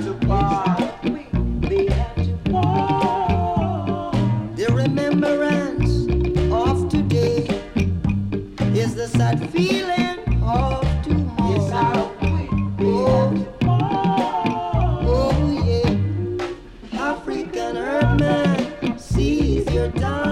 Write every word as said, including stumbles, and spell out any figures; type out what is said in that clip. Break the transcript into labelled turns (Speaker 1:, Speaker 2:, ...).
Speaker 1: They have to fall. The remembrance of today is the sad feeling of tomorrow. Oh, oh yeah. African Earthman, seize your time.